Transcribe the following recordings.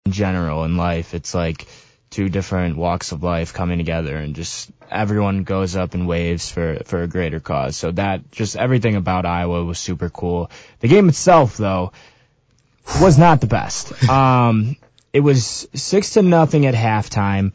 in general in life. It's like two different walks of life coming together, and just everyone goes up in waves for a greater cause. So that, just everything about Iowa was super cool. The game itself, though, was not the best. It was 6-0 at halftime,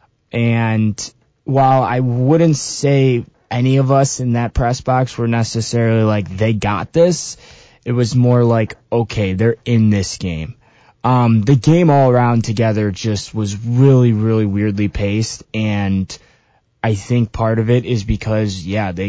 and while I wouldn't say any of us in that press box were necessarily like, they got this, it was more like, okay, they're in this game. The game all around together just was really, really weirdly paced, and I think part of it is because, yeah, they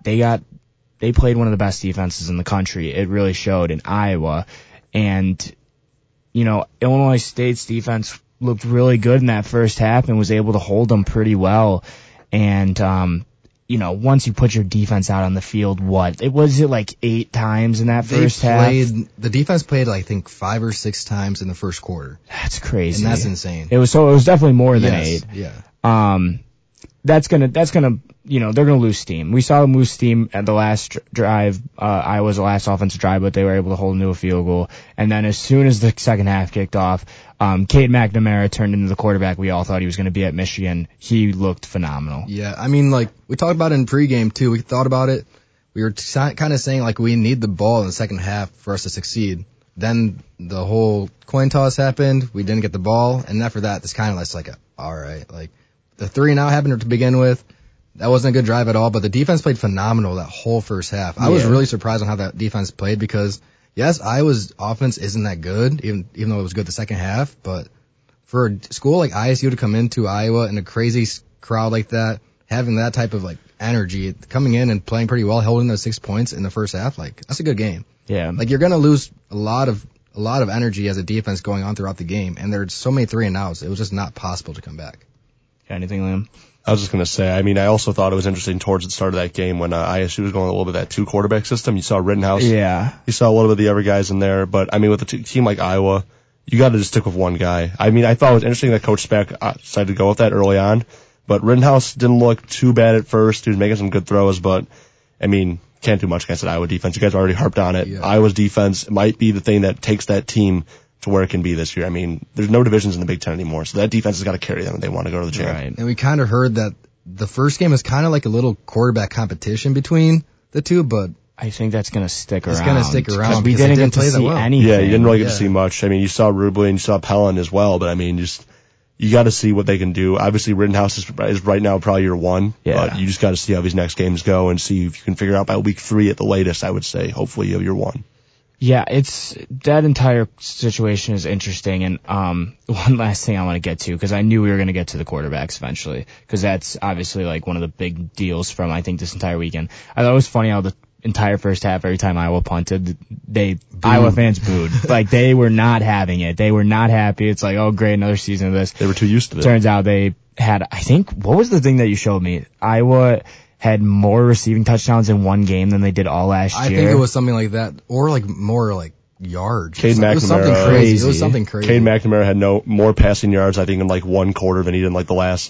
played one of the best defenses in the country. It really showed in Iowa, and, you know, Illinois State's defense looked really good in that first half and was able to hold them pretty well. And, you know, once you put your defense out on the field, was it like 8 times in that first half? The defense played, I think, 5 or 6 times in the first quarter. That's crazy. And that's insane. It was definitely more than 8. Yeah. That's gonna, you know, they're gonna lose steam. We saw them lose steam at the last drive, Iowa's last offensive drive, but they were able to hold into a field goal. And then as soon as the second half kicked off, Cade McNamara turned into the quarterback we all thought he was going to be at Michigan. He looked phenomenal. Yeah, I mean, like, we talked about it in pregame, too. We thought about it. We were kind of saying, like, we need the ball in the second half for us to succeed. Then the whole coin toss happened. We didn't get the ball. And after that, it's kind of like, all right. Like, the 3-and-out happened to begin with. That wasn't a good drive at all. But the defense played phenomenal that whole first half. I was really surprised on how that defense played because, yes, Iowa's offense isn't that good, even though it was good the second half. But for a school like ISU to come into Iowa in a crazy crowd like that, having that type of like energy, coming in and playing pretty well, holding those 6 points in the first half, like that's a good game. Yeah. Like you're gonna lose a lot of energy as a defense going on throughout the game, and there's so many 3-and-outs. It was just not possible to come back. Anything, Liam? I was just going to say, I mean, I also thought it was interesting towards the start of that game when ISU was going a little bit of that 2 quarterback system. You saw Rittenhouse. Yeah. You saw a little bit of the other guys in there. But, I mean, with a team like Iowa, you got to just stick with one guy. I mean, I thought it was interesting that Coach Speck decided to go with that early on. But Rittenhouse didn't look too bad at first. He was making some good throws. But, I mean, can't do much against that Iowa defense. You guys already harped on it. Yeah. Iowa's defense might be the thing that takes that team to where it can be this year. I mean, there's no divisions in the Big Ten anymore. So that defense has got to carry them if they want to go to the champ. Right. And we kind of heard that the first game was kind of like a little quarterback competition between the two, but I think that's going to stick around. It's going to stick around. We didn't get to see anything. Yeah, you didn't really get to see much. I mean, you saw Rubley and you saw Pellin as well, but I mean, you got to see what they can do. Obviously, Rittenhouse is right now probably your one, but you just got to see how these next games go and see if you can figure out by week 3 at the latest, I would say. Hopefully, you have your one. Yeah, that entire situation is interesting. And one last thing I want to get to, because I knew we were going to get to the quarterbacks eventually, because that's obviously like one of the big deals from, I think, this entire weekend. I thought it was funny how the entire first half, every time Iowa punted, Iowa fans booed. Like, they were not having it. They were not happy. It's like, oh, great, another season of this. They were too used to it. Turns out they had, I think, what was the thing that you showed me? Iowa had more receiving touchdowns in one game than they did all last year. I think it was something like that, or like more like yards. Cade McNamara. It was something crazy. It was something crazy. Cade McNamara had more passing yards, I think, in like one quarter than he did in like the last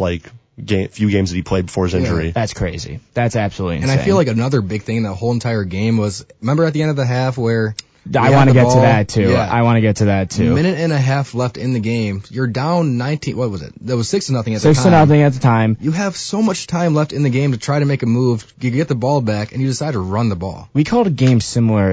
few games that he played before his injury. That's crazy. That's absolutely insane. And I feel like another big thing in that whole entire game was, remember at the end of the half where I want to get to that too. Yeah. I want to get to that too. Minute and a half left in the game. You're down 19. What was it? That was 6-0 at the time. 6-0 at the time. You have so much time left in the game to try to make a move. You get the ball back, and you decide to run the ball. We called a game similar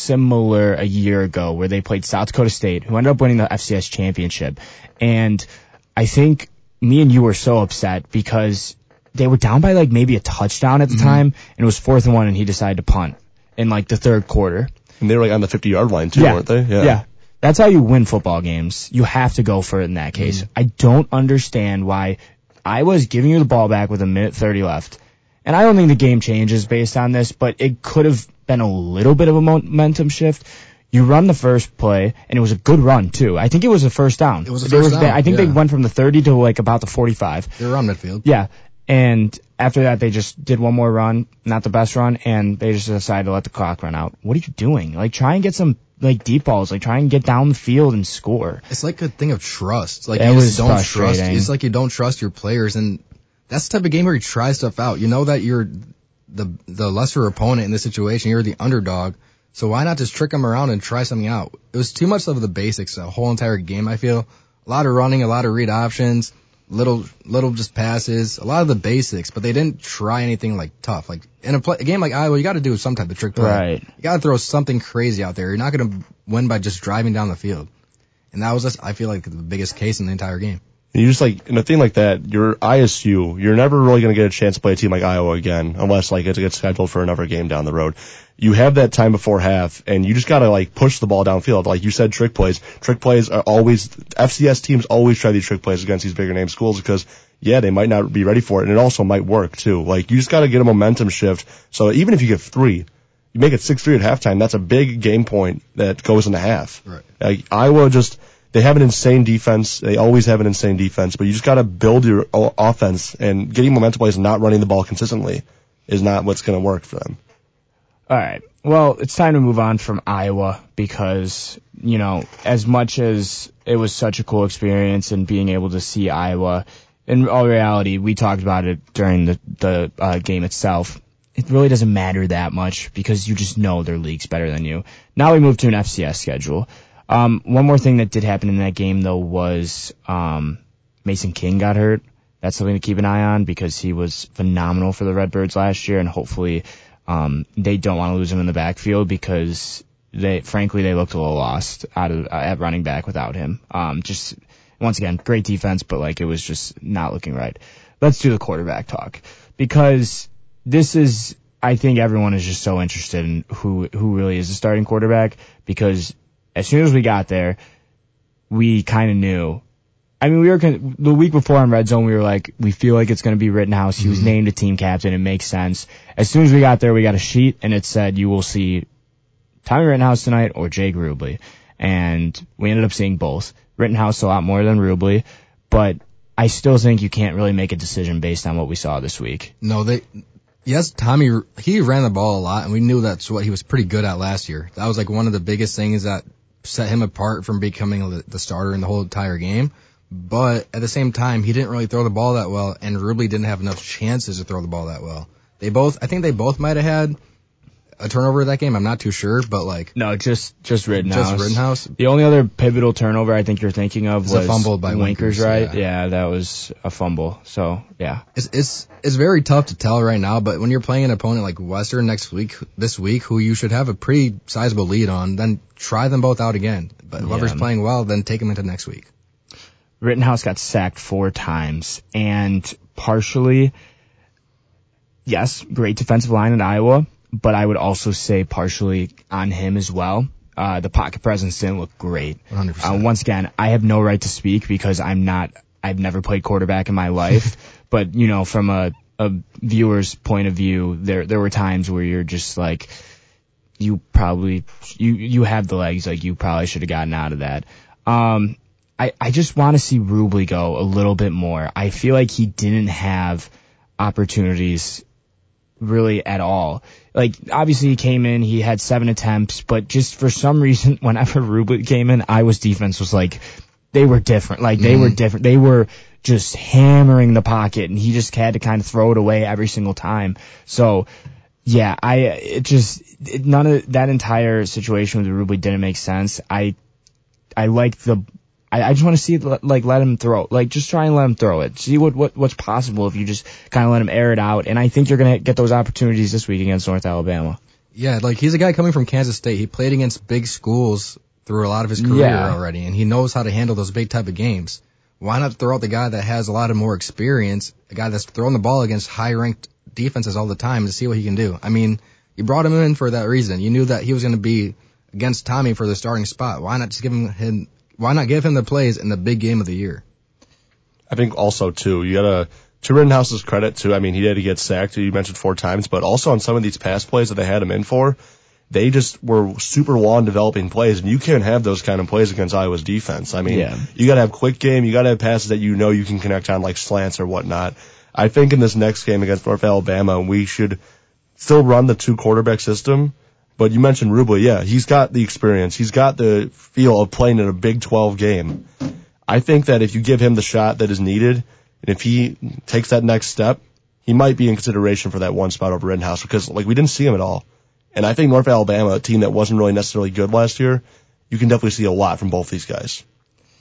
a year ago where they played South Dakota State, who ended up winning the FCS championship. And I think me and you were so upset because they were down by like maybe a touchdown at the time, and it was 4th and 1, and he decided to punt in like the third quarter. And they were like on the 50-yard line too, weren't they? Yeah. That's how you win football games. You have to go for it in that case. I don't understand why I was giving you the ball back with 1:30 left. And I don't think the game changes based on this, but it could have been a little bit of a momentum shift. You run the first play, and it was a good run too. I think it was a first down. It was a first down. I think they went from the 30 to like about the 45. They were on midfield. Yeah. And after that, they just did one more run, not the best run, and they just decided to let the clock run out. What are you doing? Like, try and get some like deep balls. Like, try and get down the field and score. It's like a thing of trust. Like, you just don't trust. It's like you don't trust your players, and that's the type of game where you try stuff out. You know that you're the lesser opponent in this situation. You're the underdog. So why not just trick them around and try something out? It was too much of the basics, the whole entire game, I feel, A lot of running, a lot of read options, little just passes, a lot of the basics, but they didn't try anything like tough. Like in a game like Iowa, you got to do some type of trick play. Right. You got to throw something crazy out there. You're not going to win by just driving down the field. And that was just, I feel like, the biggest case in the entire game. And you just in a thing like that, you're ISU, you're never really going to get a chance to play a team like Iowa again, unless it gets scheduled for another game down the road. You have that time before half, and you just got to push the ball downfield. Like you said, trick plays. Trick plays are always, FCS teams always try these trick plays against these bigger name schools because, yeah, they might not be ready for it, and it also might work too. You just got to get a momentum shift. So even if you get 3, you make it 6-3 at halftime, that's a big game point that goes into half. Right. Iowa they have an insane defense. They always have an insane defense, but you just got to build your offense, and getting momentum plays and not running the ball consistently is not what's going to work for them. All right. Well, it's time to move on from Iowa because, as much as it was such a cool experience and being able to see Iowa, in all reality, we talked about it during the game itself. It really doesn't matter that much because you just know their league's better than you. Now we move to an FCS schedule. One more thing that did happen in that game, though, was Mason King got hurt. That's something to keep an eye on because he was phenomenal for the Redbirds last year, and hopefully they don't want to lose him in the backfield because they looked a little lost at running back without him. Just once again, great defense, but it was just not looking right. Let's do the quarterback talk because this is, I think everyone is just so interested in who really is the starting quarterback because as soon as we got there, we kind of knew. I mean, the week before on Red Zone, we were like, we feel like it's going to be Rittenhouse. He was named a team captain. It makes sense. As soon as we got there, we got a sheet, and it said, you will see Tommy Rittenhouse tonight or Jake Rubley. And we ended up seeing both. Rittenhouse a lot more than Rubley, but I still think you can't really make a decision based on what we saw this week. No, yes, Tommy, he ran the ball a lot, and we knew that's what he was pretty good at last year. That was one of the biggest things that set him apart from becoming the starter in the whole entire game. But at the same time, he didn't really throw the ball that well, and Rubley didn't have enough chances to throw the ball that well. I think they both might have had a turnover that game. I'm not too sure, but no, just Rittenhouse. Just Rittenhouse. The only other pivotal turnover I think you're thinking of was a fumble by Winkers, right? Yeah. That was a fumble. So yeah, it's very tough to tell right now. But when you're playing an opponent like Western this week, who you should have a pretty sizable lead on, then try them both out again. But whoever's playing well, then take them into next week. Rittenhouse got sacked 4 times, and partially, yes, great defensive line in Iowa. But I would also say partially on him as well. The pocket presence didn't look great. 100%. Once again, I have no right to speak because I've never played quarterback in my life. But, from a viewer's point of view, there were times where you're just you probably, you have the legs, you probably should have gotten out of that. I just want to see Rubley go a little bit more. I feel like he didn't have opportunities really at all. Obviously he came in, he had 7 attempts, but just for some reason, whenever Rubley came in, Iowa's defense was they were different. They were different. They were just hammering the pocket, and he just had to kind of throw it away every single time. So, yeah, none of that entire situation with Rubley didn't make sense. I just want to see let him throw. Just try and let him throw it. See what's possible if you just kind of let him air it out. And I think you're going to get those opportunities this week against North Alabama. Yeah, he's a guy coming from Kansas State. He played against big schools through a lot of his career already, and he knows how to handle those big type of games. Why not throw out the guy that has a lot of more experience, a guy that's throwing the ball against high-ranked defenses all the time to see what he can do? I mean, you brought him in for that reason. You knew that he was going to be against Tommy for the starting spot. Why not just Why not give him the plays in the big game of the year? I think also, too, you gotta, to Rittenhouse's credit, too, I mean, he had to get sacked, you mentioned 4 times, but also on some of these pass plays that they had him in for, they just were super long developing plays, and you can't have those kind of plays against Iowa's defense. I mean, you gotta have quick game, you gotta have passes that you can connect on, like slants or whatnot. I think in this next game against North Alabama, we should still run the 2 quarterback system. But you mentioned Rubley, he's got the experience. He's got the feel of playing in a Big 12 game. I think that if you give him the shot that is needed, and if he takes that next step, he might be in consideration for that 1 spot over Rittenhouse because, we didn't see him at all. And I think North Alabama, a team that wasn't really necessarily good last year, you can definitely see a lot from both these guys.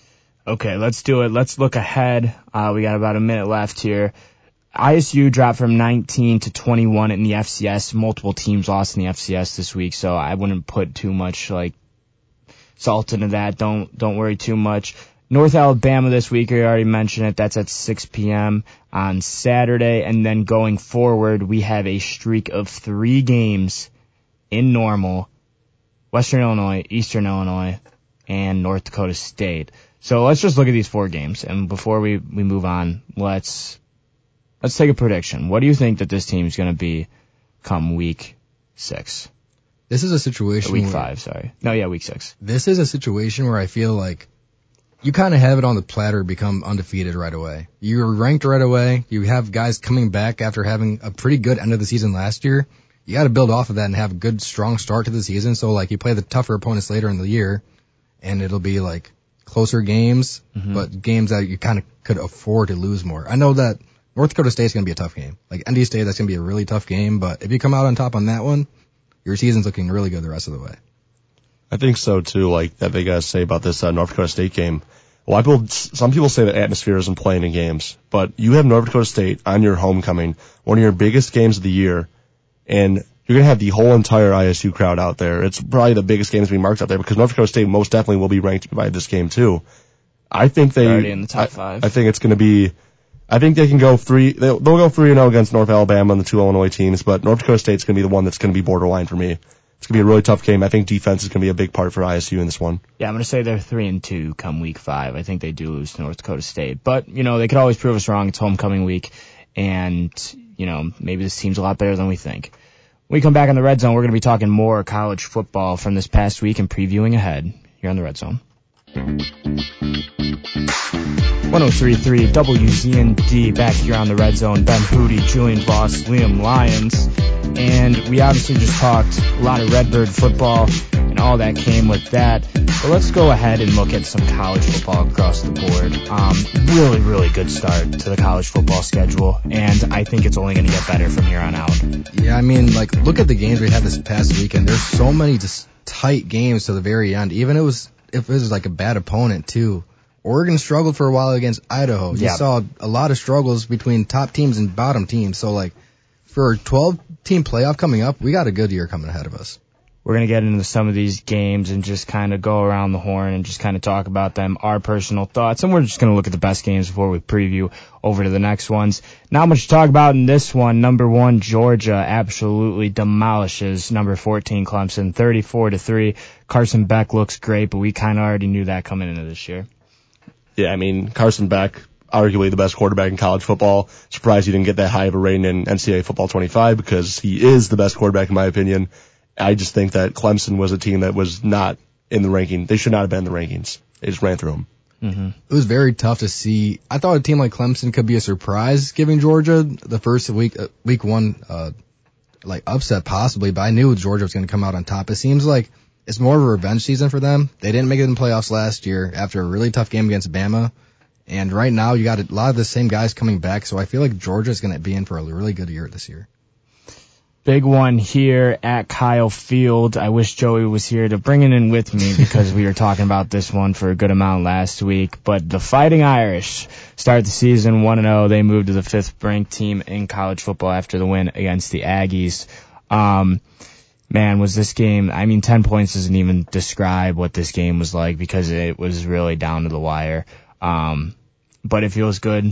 Okay, let's do it. Let's look ahead. We got about a minute left here. ISU dropped from 19 to 21 in the FCS. Multiple teams lost in the FCS this week, so I wouldn't put too much salt into that. Don't worry too much. North Alabama this week, I already mentioned it. That's at 6 p.m. on Saturday. And then going forward, we have a streak of 3 games in Normal: Western Illinois, Eastern Illinois, and North Dakota State. So let's just look at these 4 games. And before we move on, let's take a prediction. What do you think that this team is going to be come week 6? This is a situation week 5, sorry. No, yeah, week 6. This is a situation where I feel like you kind of have it on the platter to become undefeated right away. You're ranked right away. You have guys coming back after having a pretty good end of the season last year. You got to build off of that and have a good, strong start to the season. So, you play the tougher opponents later in the year, and it'll be, closer games, but games that you kind of could afford to lose more. I know that North Dakota State's going to be a tough game. ND State, that's going to be a really tough game, but if you come out on top on that one, your season's looking really good the rest of the way. I think so too, that they gotta say about this North Dakota State game. Some people say that atmosphere isn't playing in games, but you have North Dakota State on your homecoming, one of your biggest games of the year, and you're gonna have the whole entire ISU crowd out there. It's probably the biggest game to be marked out there because North Dakota State most definitely will be ranked by this game too. I think they're already in the top 5. I think it's gonna be. I think they can go 3. They'll go 3-0 against North Alabama and the 2 Illinois teams, but North Dakota State's going to be the one that's going to be borderline for me. It's going to be a really tough game. I think defense is going to be a big part for ISU in this one. Yeah, I'm going to say they're 3-2 come week 5. I think they do lose to North Dakota State, but they could always prove us wrong. It's homecoming week, and maybe this team's a lot better than we think. When we come back on the Red Zone, we're going to be talking more college football from this past week and previewing ahead here on the Red Zone. 103.3 WZND back here on the Red Zone. Ben Hootie, Julian Voss, Liam Lyons. And we obviously just talked a lot of Redbird football and all that came with that. But let's go ahead and look at some college football across the board. Really, really good start to the college football schedule. And I think it's only going to get better from here on out. Yeah, look at the games we had this past weekend. There's so many just tight games to the very end. Even if it was a bad opponent too. Oregon struggled for a while against Idaho. You saw a lot of struggles between top teams and bottom teams. So, for a 12-team playoff coming up, we got a good year coming ahead of us. We're going to get into some of these games and just kind of go around the horn and just kind of talk about them, our personal thoughts, and we're just going to look at the best games before we preview over to the next ones. Not much to talk about in this one. Number 1, Georgia absolutely demolishes number 14, Clemson, 34-3. Carson Beck looks great, but we kind of already knew that coming into this year. Yeah, Carson Beck, arguably the best quarterback in college football. Surprised he didn't get that high of a rating in NCAA Football 25 because he is the best quarterback in my opinion. I just think that Clemson was a team that was not in the ranking. They should not have been in the rankings. They just ran through them. Mm-hmm. It was very tough to see. I thought a team like Clemson could be a surprise giving Georgia the first week one, upset possibly, but I knew Georgia was going to come out on top. It seems like it's more of a revenge season for them. They didn't make it in the playoffs last year after a really tough game against Bama. And right now you got a lot of the same guys coming back, so I feel like Georgia's going to be in for a really good year this year. Big one here at Kyle Field. I wish Joey was here to bring it in with me because we were talking about this one for a good amount last week. But the Fighting Irish start the season 1-0. They moved to the 5th-ranked team in college football after the win against the Aggies. Man, was this game, 10 points doesn't even describe what this game was like because it was really down to the wire. But it feels good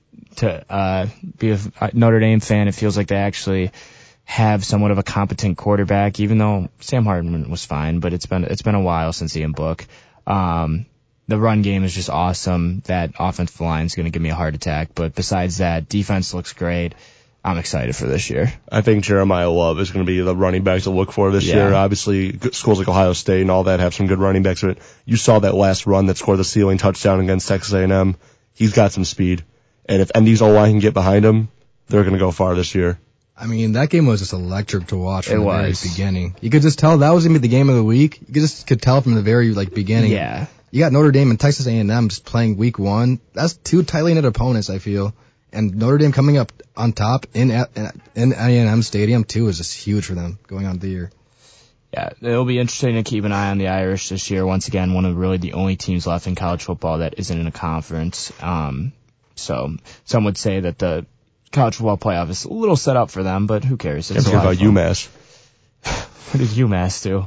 to be a Notre Dame fan. It feels like they actually have somewhat of a competent quarterback, even though Sam Hartman was fine, but it's been a while since Ian Book. The run game is just awesome. That offensive line is going to give me a heart attack. But besides that, defense looks great. I'm excited for this year. I think Jeremiah Love is going to be the running back to look for this year. Obviously, schools like Ohio State and all that have some good running backs. But you saw that last run that scored the ceiling touchdown against Texas A&M. He's got some speed. And if ND's O-line can get behind him, they're going to go far this year. That game was just electric to watch from the very beginning. You could just tell that was going to be the game of the week. You could tell from the very beginning. Yeah. You got Notre Dame and Texas A&M just playing week 1. That's 2 tightly knit opponents, I feel. And Notre Dame coming up on top in A&M Stadium, too, is just huge for them going on the year. Yeah, it'll be interesting to keep an eye on the Irish this year. Once again, one of really the only teams left in college football that isn't in a conference. So some would say that the college football playoff is a little set up for them, but who cares? It's Can't forget about UMass. What did UMass do?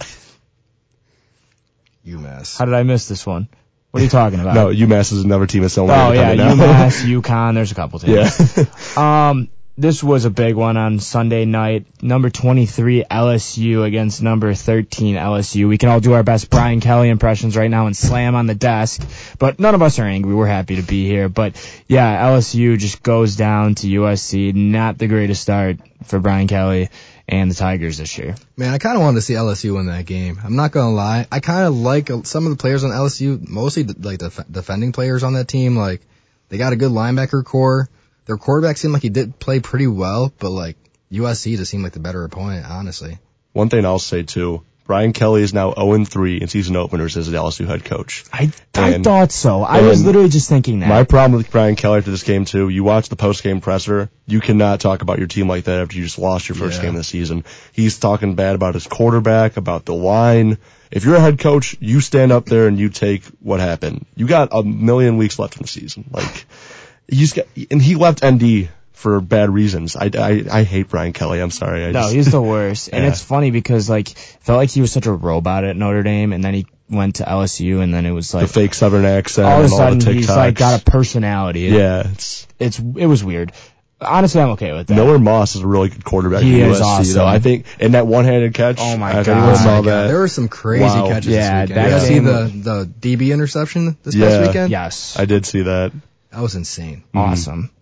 UMass. How did I miss this one? What are you talking about? No, UMass is another team that's only Oh, yeah, now. UMass, UConn, there's a couple teams. Yeah. This was a big one on Sunday night. Number 23 LSU against number 13 LSU. We can all do our best Brian Kelly impressions right now and slam on the desk, but none of us are angry. We're happy to be here. But yeah, LSU just goes down to USC. Not the greatest start for Brian Kelly and the Tigers this year. Man, I kind of wanted to see LSU win that game. I'm not going to lie. I kind of like some of the players on LSU, mostly like the defending players on that team. Like, they got a good linebacker core. Their quarterback seemed like he did play pretty well, but like USC just seemed like the better opponent, honestly. One thing I'll say too, Brian Kelly is now 0-3 in season openers as an LSU head coach. I thought so. I was literally just thinking that. My problem with Brian Kelly after this game too, you watch the post-game presser, you cannot talk about your team like that after you just lost your first game of the season. He's talking bad about his quarterback, about the line. If you're a head coach, you stand up there and you take what happened. You got a million weeks left in the season. Like, and he left ND for bad reasons. I hate Brian Kelly. I'm sorry. He's the worst. And it's funny because like felt like he was such a robot at Notre Dame, and then he went to LSU, and then it was like the fake Southern accent. All of a and sudden, all the TikToks. he's like got a personality. Yeah, it was weird. Honestly, I'm okay with that. Miller Moss is a really good quarterback. He at is USC, awesome. Though. I think in that one-handed catch. Oh my God! God! Saw that. There were some crazy catches this weekend. Did you see the DB interception this past weekend? Yes, I did see that. That was insane. Awesome.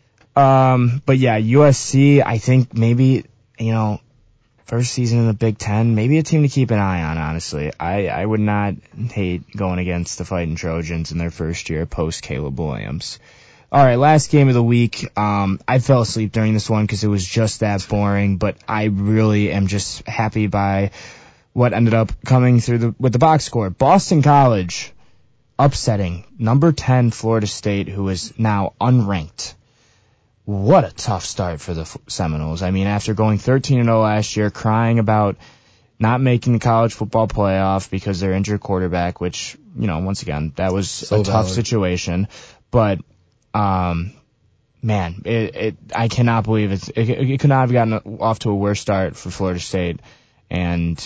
But yeah, USC, I think maybe, first season in the Big Ten, maybe a team to keep an eye on, honestly. I would not hate going against the Fighting Trojans in their first year post Caleb Williams. All right, last game of the week. I fell asleep during this one because it was just that boring, but I really am just happy by what ended up coming through with the box score. Boston College upsetting number 10 Florida State, who is now unranked. What a tough start for the Seminoles. I mean, after going 13-0 last year, crying about not making the college football playoff because their injured quarterback, which, once again, that was a tough situation. But, man, I cannot believe it could not have gotten off to a worse start for Florida State. And,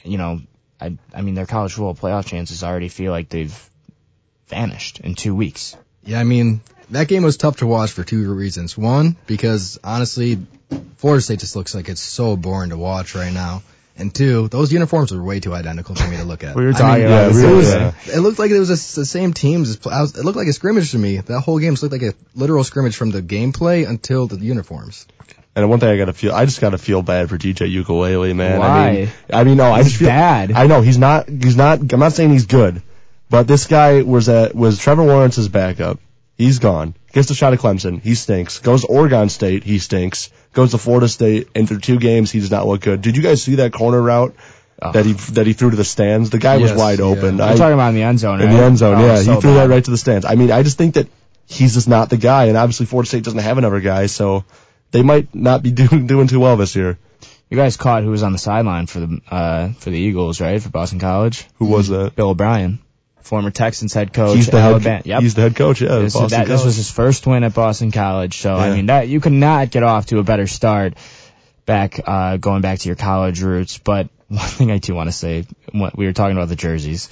I mean, their college football playoff chances already feel like they've vanished in 2 weeks. Yeah, I mean, that game was tough to watch for two reasons. One, because honestly, Florida State just looks like it's so boring to watch right now. And two, those uniforms are way too identical for me to look at. We were talking about it looked like it was the same teams. It looked like a scrimmage to me. That whole game looked like a literal scrimmage from the gameplay until the uniforms. And one thing I just gotta feel bad for DJ Ukulele, man. Why? I mean, no, I just feel bad. I know he's not, I'm not saying he's good, but this guy was Trevor Lawrence's backup. He's gone. Gets a shot at Clemson. He stinks. Goes to Oregon State. He stinks. Goes to Florida State. And through 2 games, he does not look good. Did you guys see that corner route that he threw to the stands? The guy was wide open. You're talking about in the end zone, right? In the end zone, yeah. So he threw that right to the stands. I mean, I just think that he's just not the guy. And obviously Florida State doesn't have another guy, so they might not be doing too well this year. You guys caught who was on the sideline for the Eagles, right? For Boston College? Who was that? Bill O'Brien. Former Texans head coach. He's the Alabama. Yep. He's the head coach, yeah. This was his first win at Boston College. So, I mean, that you could not get off to a better start going back to your college roots. But one thing I do want to say, we were talking about the jerseys.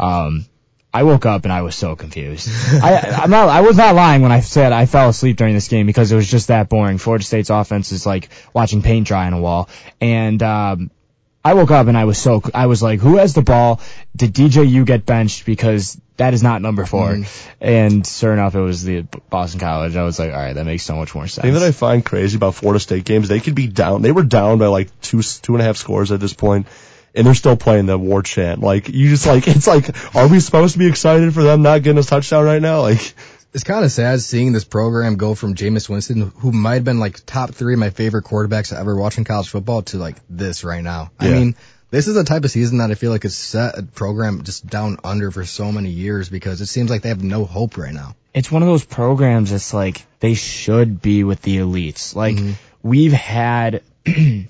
I woke up and I was so confused. I was not lying when I said I fell asleep during this game because it was just that boring. Florida State's offense is like watching paint dry on a wall. And, I woke up and I was like, who has the ball? Did DJU get benched? Because that is not number 4. And sure enough, it was the Boston College. I was like, all right, that makes so much more sense. The thing that I find crazy about Florida State games, they could be down. They were down by like 2.5 scores at this point, and they're still playing the war chant. Like, it's like, are we supposed to be excited for them not getting a touchdown right now? Like, it's kind of sad seeing this program go from Jameis Winston, who might have been like top 3 of my favorite quarterbacks I ever watched in college football, to like this right now. Yeah. I mean, this is the type of season that I feel like has set a program just down under for so many years because it seems like they have no hope right now. It's one of those programs that's like they should be with the elites. Like we've had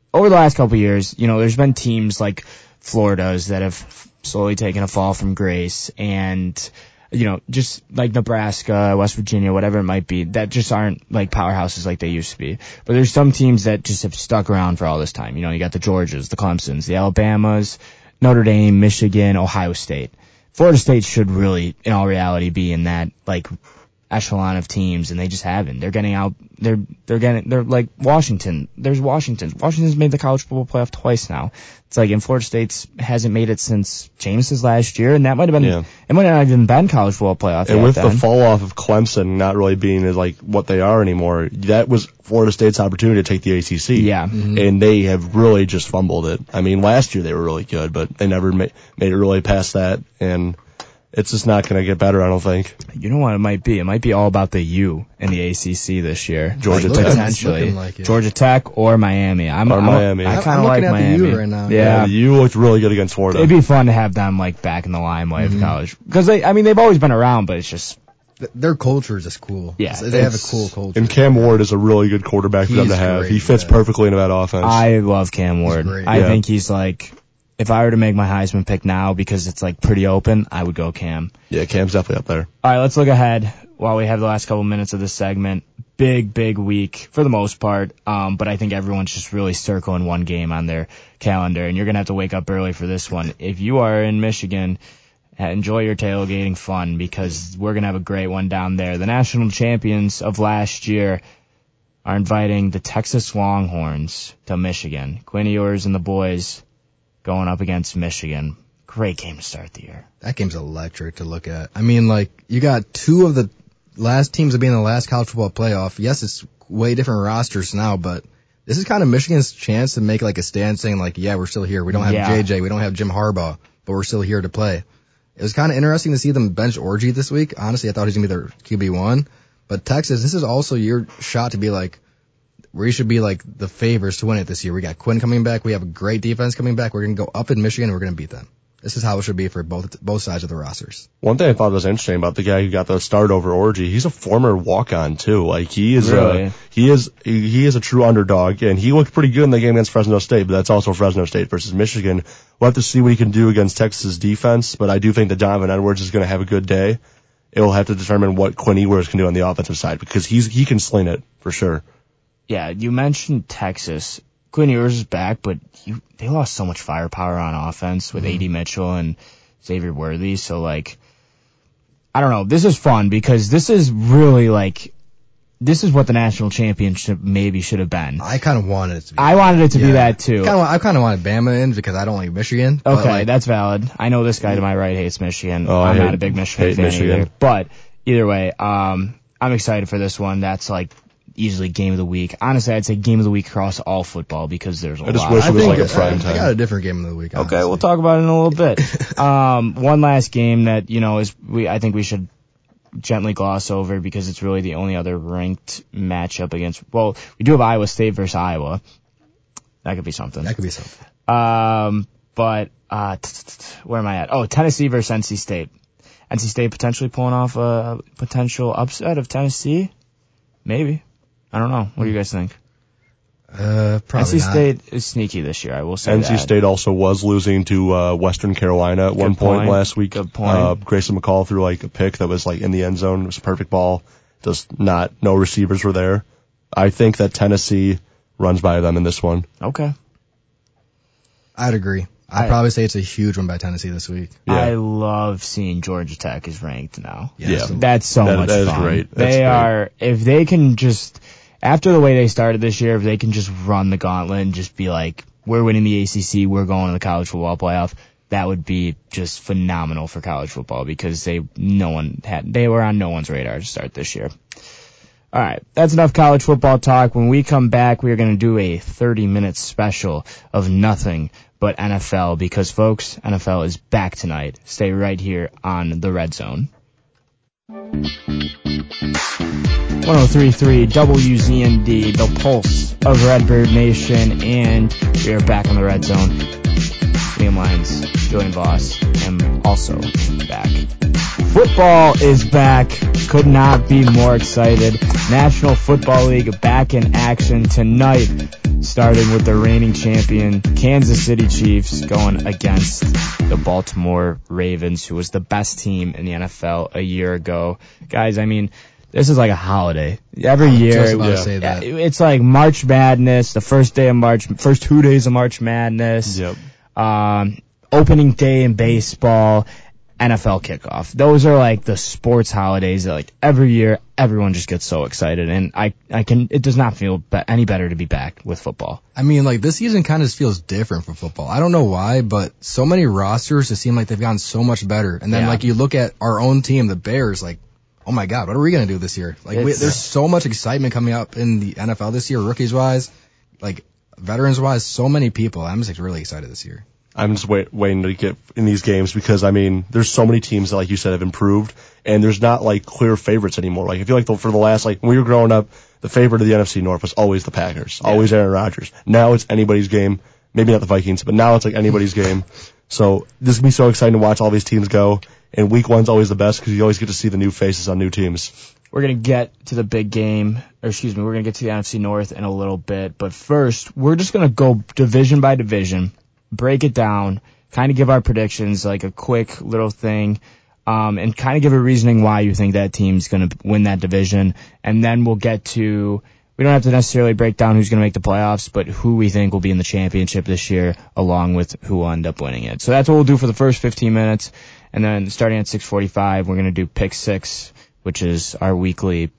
over the last couple of years, there's been teams like Florida's that have slowly taken a fall from grace, and just like Nebraska, West Virginia, whatever it might be, that just aren't like powerhouses like they used to be. But there's some teams that just have stuck around for all this time. You got the Georgias, the Clemsons, the Alabamas, Notre Dame, Michigan, Ohio State. Florida State should really, in all reality, be in that like echelon of teams, and they just haven't. They're getting out. They're like Washington. There's Washington. Washington's made the college football playoff twice now. It's like, and Florida State hasn't made it since Jameis's last year, and that might have been, it might not have even been college football playoff. And with the fall off of Clemson not really being as like what they are anymore, that was Florida State's opportunity to take the ACC. Yeah. Mm-hmm. And they have really just fumbled it. I mean, last year they were really good, but they never made it really past that, and it's just not going to get better, I don't think. You know what it might be? It might be all about the U in the ACC this year. Georgia Tech. Potentially. Like Georgia Tech or Miami. Miami. I kind of like Miami. The U right now. Yeah. The U looked really good against Florida. It'd be fun to have them like back in the limelight of college. Because they've always been around, but it's just, their culture is just cool. Yeah. They have a cool culture. And Cam Ward is a really good quarterback for them to have. Great, he fits perfectly into that offense. I love Cam Ward. I Yeah. think he's like, if I were to make my Heisman pick now because it's like pretty open, I would go Cam. Yeah, Cam's definitely up there. All right, let's look ahead while we have the last couple minutes of this segment. Big week for the most part, but I think everyone's just really circling one game on their calendar, and you're going to have to wake up early for this one. If you are in Michigan, enjoy your tailgating fun because we're going to have a great one down there. The national champions of last year are inviting the Texas Longhorns to Michigan. Quinn Ewers and the boys going up against Michigan. Great game to start the year. That game's electric to look at. I mean, like, you got two of the last teams to be in the last college football playoff. Yes, it's way different rosters now, but this is kind of Michigan's chance to make like a stand saying like, yeah, we're still here. We don't have JJ. We don't have Jim Harbaugh, but we're still here to play. It was kind of interesting to see them bench Orgy this week. Honestly, I thought he was going to be their QB1. But Texas, this is also your shot to be like, we should be like the favorites to win it this year. We got Quinn coming back. We have a great defense coming back. We're going to go up in Michigan and we're going to beat them. This is how it should be for both sides of the rosters. One thing I thought was interesting about the guy who got the start over Orgy, he's a former walk-on too. Like he is he is a true underdog, and he looked pretty good in the game against Fresno State, but that's also Fresno State versus Michigan. We'll have to see what he can do against Texas' defense, but I do think that Donovan Edwards is going to have a good day. It will have to determine what Quinn Ewers can do on the offensive side because he can sling it for sure. Yeah, you mentioned Texas. Quinn Ewers is back, but they lost so much firepower on offense with A.D. Mitchell and Xavier Worthy. So, like, I don't know. This is fun because this is really, like, this is what the national championship maybe should have been. I kind of wanted it to be. I wanted it to be that, too. I kind of wanted Bama in because I don't like Michigan. Okay, that's valid. I know this guy to my right hates Michigan. Oh, I'm not a big Michigan fan either. But either way, I'm excited for this one. That's, like, easily game of the week. Honestly, I'd say game of the week across all football because there's a lot. I just wish it was like a prime time. I got a different game of the week. Okay, we'll talk about it in a little bit. One last game that, I think we should gently gloss over because it's really the only other ranked matchup against, well, we do have Iowa State versus Iowa. That could be something. But where am I at? Oh, Tennessee versus NC State. NC State potentially pulling off a potential upset of Tennessee? Maybe. I don't know. What do you guys think? Probably NC not. State is sneaky this year, I will say that. NC State also was losing to Western Carolina at one point last week. Good point. Grayson McCall threw like a pick that was like in the end zone. It was a perfect ball. Just no receivers were there. I think that Tennessee runs by them in this one. Okay. I'd agree. I'd probably say it's a huge one by Tennessee this week. Yeah. I love seeing Georgia Tech is ranked now. Yeah. That's so much that fun. Is great. They are, if they can just, after the way they started this year, if they can just run the gauntlet and just be like, we're winning the ACC, we're going to the college football playoff, that would be just phenomenal for college football because they were on no one's radar to start this year. All right, that's enough college football talk. When we come back, we are going to do a 30-minute special of nothing but NFL because, folks, NFL is back tonight. Stay right here on the Red Zone. 103.3 WZND, the pulse of Redbird Nation, and we are back on the Red Zone. Liam Lyons, Julian Voss, am also back. Football is back. Could not be more excited. National Football League back in action tonight. starting with the reigning champion Kansas City Chiefs going against the Baltimore Ravens, who was the best team in the NFL a year ago. Guys, I mean, this is like a holiday. Every year, Just about to say that. it's like March Madness, the first 2 days of March Madness, opening day in baseball, NFL kickoff. Those are like the sports holidays that like every year everyone just gets so excited, and it does not feel any better to be back with football. I mean, like, this season kind of feels different for football. I don't know why, but so many rosters, it seem like they've gotten so much better. And then, like, you look at our own team, the Bears, like, oh my God, what are we going to do this year? Like, there's so much excitement coming up in the NFL this year, rookies-wise, like, veterans-wise, so many people. I'm just really excited this year. I'm just waiting to get in these games because, I mean, there's so many teams that, like you said, have improved, and there's not, like, clear favorites anymore. Like, I feel like for the last, like, when we were growing up, the favorite of the NFC North was always the Packers, always Aaron Rodgers. Now it's anybody's game. Maybe not the Vikings, but now it's, like, anybody's game. So this is going to be so exciting to watch all these teams go, and week one's always the best because you always get to see the new faces on new teams. We're going to get to the big game, we're going to get to the NFC North in a little bit, but first, we're just going to go division by division, break it down, kind of give our predictions, like a quick little thing, and kind of give a reasoning why you think that team's going to win that division. And then we'll get to, we don't have to necessarily break down who's going to make the playoffs, but who we think will be in the championship this year, along with who will end up winning it. So that's what we'll do for the first 15 minutes. And then starting at 6:45, we're going to do Pick 6, which is our weekly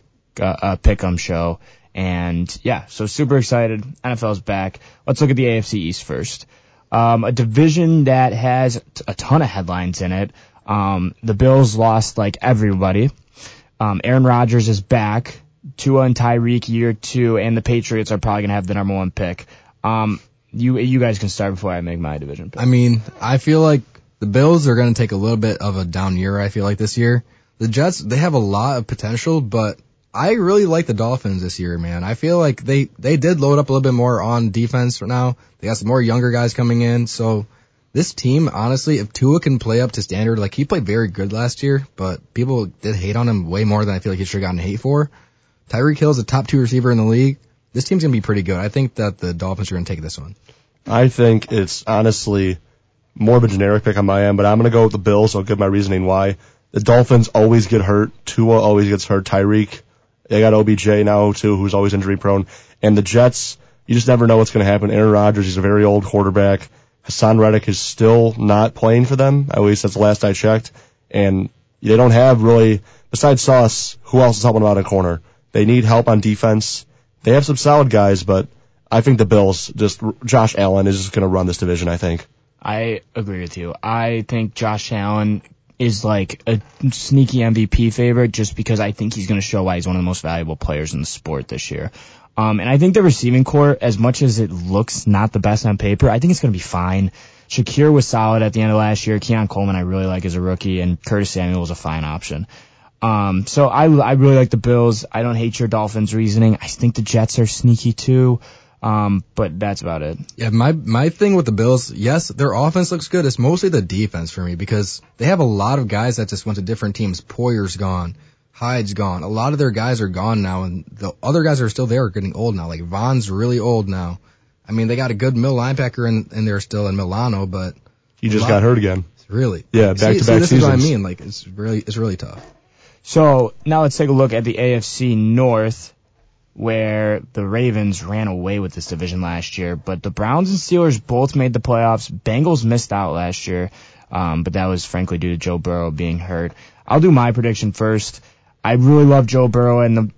pick-em show. And yeah, so super excited. NFL's back. Let's look at the AFC East first. A division that has a ton of headlines in it. The Bills lost like everybody. Aaron Rodgers is back. Tua and Tyreek year 2, and the Patriots are probably gonna have the number 1 pick. You guys can start before I make my division pick. I mean, I feel like the Bills are gonna take a little bit of a down year, I feel like, this year. The Jets, they have a lot of potential, but I really like the Dolphins this year, man. I feel like they did load up a little bit more on defense for now. They got some more younger guys coming in. So this team, honestly, if Tua can play up to standard, like, he played very good last year, but people did hate on him way more than I feel like he should have gotten hate for. Tyreek Hill's a top 2 receiver in the league. This team's going to be pretty good. I think that the Dolphins are going to take this one. I think it's honestly more of a generic pick on my end, but I'm going to go with the Bills. I'll give my reasoning why. The Dolphins always get hurt. Tua always gets hurt. Tyreek, they got OBJ now, too, who's always injury prone. And the Jets, you just never know what's going to happen. Aaron Rodgers, he's a very old quarterback. Hassan Reddick is still not playing for them. At least that's the last I checked. And they don't have really, besides Sauce, who else is helping them out in corner? They need help on defense. They have some solid guys, but I think the Bills, Josh Allen is just going to run this division, I think. I agree with you. I think Josh Allen is like a sneaky MVP favorite just because I think he's going to show why he's one of the most valuable players in the sport this year. And I think the receiving core, as much as it looks not the best on paper, I think it's going to be fine. Shakir was solid at the end of last year. Keon Coleman I really like as a rookie, and Curtis Samuel was a fine option. So I really like the Bills. I don't hate your Dolphins reasoning. I think the Jets are sneaky too. But that's about it. Yeah, my thing with the Bills, yes, their offense looks good. It's mostly the defense for me because they have a lot of guys that just went to different teams. Poyer's gone. Hyde's gone. A lot of their guys are gone now, and the other guys that are still there are getting old now. Like, Vaughn's really old now. I mean, they got a good middle linebacker in there still in Milano, but he just got hurt again. Really? Yeah, back-to-back seasons. This is what I mean. Like, it's really tough. So now let's take a look at the AFC North, where the Ravens ran away with this division last year, but the Browns and Steelers both made the playoffs. Bengals missed out last year, but that was frankly due to Joe Burrow being hurt. I'll do my prediction first. I really love Joe Burrow and the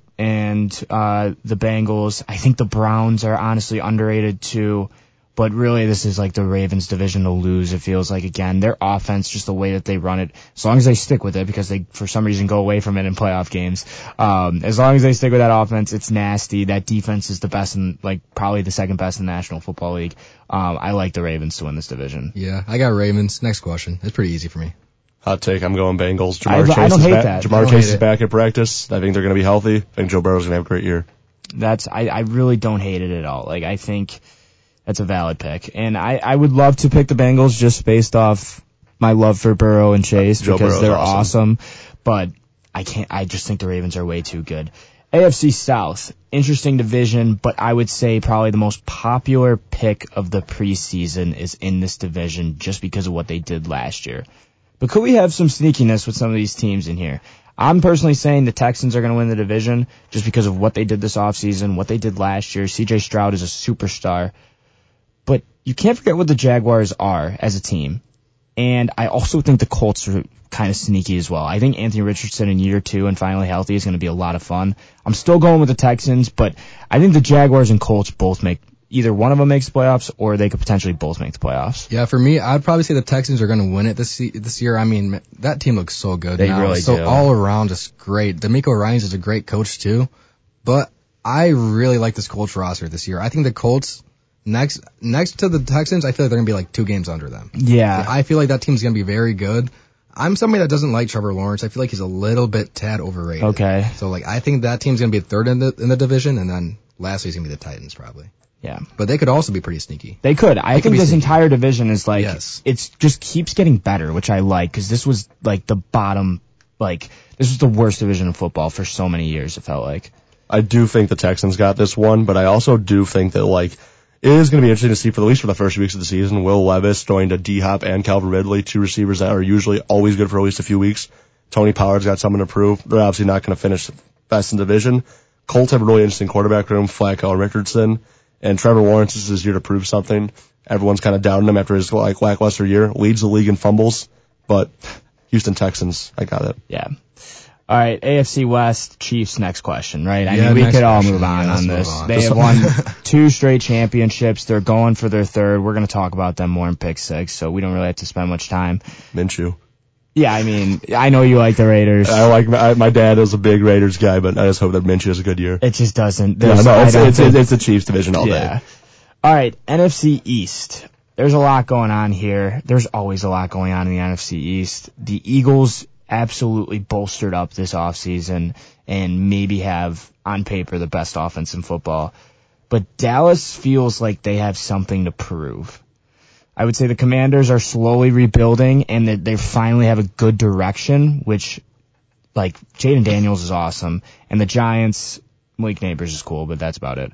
Bengals. I think the Browns are honestly underrated too, but really this is like the Ravens division to lose. It feels like, again, their offense, just the way that they run it, as long as they stick with it, because they for some reason go away from it in playoff games. As long as they stick with that offense, it's nasty. That defense is the best in, like, probably the second best in the National Football League. I like the Ravens to win this division. Yeah, I got Ravens. Next question. It's pretty easy for me. Hot take, I'm going Bengals. I don't hate that. Jamar Chase is back at practice. I think they're going to be healthy. I think Joe Burrow's going to have a great year. I really don't hate it at all. Like, I think that's a valid pick. And I would love to pick the Bengals just based off my love for Burrow and Chase because they're awesome. But I just think the Ravens are way too good. AFC South, interesting division, but I would say probably the most popular pick of the preseason is in this division just because of what they did last year. But could we have some sneakiness with some of these teams in here? I'm personally saying the Texans are going to win the division just because of what they did this offseason, what they did last year. C.J. Stroud is a superstar. But you can't forget what the Jaguars are as a team. And I also think the Colts are kind of sneaky as well. I think Anthony Richardson in year 2 and finally healthy is going to be a lot of fun. I'm still going with the Texans, but I think the Jaguars and Colts both either one of them makes the playoffs or they could potentially both make the playoffs. Yeah, for me, I'd probably say the Texans are going to win it this year. I mean, that team looks so good They now. really so do. all around just great. D'Amico Ryans is a great coach too, but I really like this Colts roster this year. I think the Colts next to the Texans, I feel like they're going to be like 2 games under them. Yeah. I feel like that team's going to be very good. I'm somebody that doesn't like Trevor Lawrence. I feel like he's a little bit tad overrated. Okay. So like I think that team's going to be 3rd in the division, and then lastly is going to be the Titans probably. Yeah. But they could also be pretty sneaky. They could. I think be this sneaky. entire division is like, Yes. it's just keeps getting better, which I like, because this was like the bottom, like, this was the worst division of football for so many years, it felt like. I do think the Texans got this one, but I also do think that, like, it is going to be interesting to see, for at least for the first weeks of the season, Will Levis throwing to D-Hop and Calvin Ridley, 2 receivers that are usually always good for at least a few weeks. Tony Pollard's got something to prove. They're obviously not going to finish best in division. Colts have a really interesting quarterback room, Flacco and Richardson, and Trevor Lawrence is his year to prove something. Everyone's kind of doubting him after his like lackluster year. Leads the league in fumbles, but Houston Texans, I got it. Yeah. All right, AFC West, Chiefs, next question, right? I Yeah, mean, we next could all question. move on Yeah, let's this. move on. They have won 2 straight championships. They're going for their 3rd. We're going to talk about them more in Pick 6, so we don't really have to spend much time. Minshew. Yeah, I mean, I know you like the Raiders. I like my dad is a big Raiders guy, but I just hope that Minshew has a good year. It just doesn't. Yeah, there's- no, I don't it's think- the Chiefs division all Yeah. day. All right, NFC East. There's a lot going on here. There's always a lot going on in the NFC East. The Eagles absolutely bolstered up this offseason and maybe have, on paper, the best offense in football. But Dallas feels like they have something to prove. I would say the Commanders are slowly rebuilding and that they finally have a good direction, which, like, Jaden Daniels is awesome. And the Giants, Malik Neighbors is cool, but that's about it.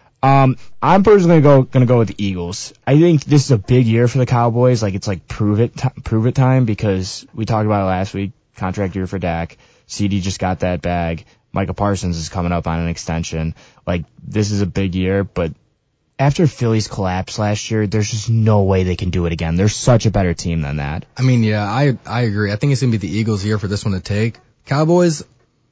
I'm personally gonna go with the Eagles. I think this is a big year for the Cowboys. Like, it's like prove it time, because we talked about it last week. Contract year for Dak. CD just got that bag. Micah Parsons is coming up on an extension. Like, this is a big year, but after Philly's collapse last year, there's just no way they can do it again. They're such a better team than that. I mean, yeah, I agree. I think it's going to be the Eagles' year for this one to take. Cowboys,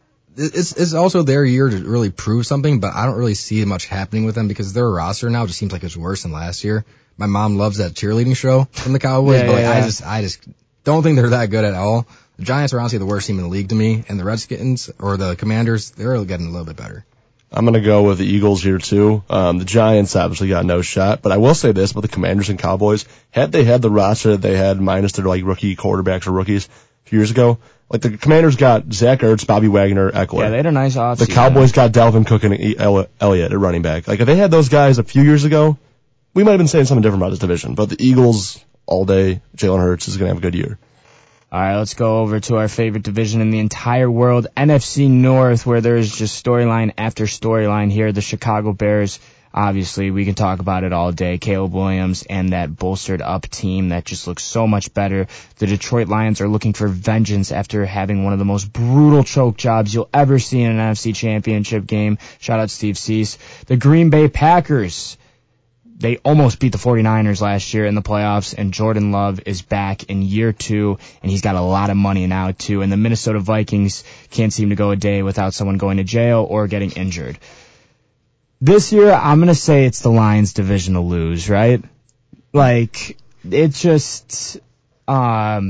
it's also their year to really prove something, but I don't really see much happening with them because their roster now just seems like it's worse than last year. My mom loves that cheerleading show from the Cowboys, but like, yeah. I just don't think they're that good at all. The Giants are honestly the worst team in the league to me, and the Redskins or the Commanders, they're getting a little bit better. I'm going to go with the Eagles here too. The Giants obviously got no shot, but I will say this about the Commanders and Cowboys. Had they had the roster that they had minus their like rookie quarterbacks or rookies a few years ago, like the Commanders got Zach Ertz, Bobby Wagner, Eckler. Yeah, they had a nice offseason. The Cowboys got Dalvin Cook and Elliott at running back. Like if they had those guys a few years ago, we might have been saying something different about this division. But the Eagles all day, Jalen Hurts is going to have a good year. All right, let's go over to our favorite division in the entire world, NFC North, where there's just storyline after storyline here. The Chicago Bears, obviously, we can talk about it all day. Caleb Williams and that bolstered up team that just looks so much better. The Detroit Lions are looking for vengeance after having one of the most brutal choke jobs you'll ever see in an NFC Championship game. Shout out Steve Cease. The Green Bay Packers, they almost beat the 49ers last year in the playoffs, and Jordan Love is back in year 2, and he's got a lot of money now, too. And the Minnesota Vikings can't seem to go a day without someone going to jail or getting injured. This year, I'm going to say it's the Lions' division to lose, right? Like, it just, I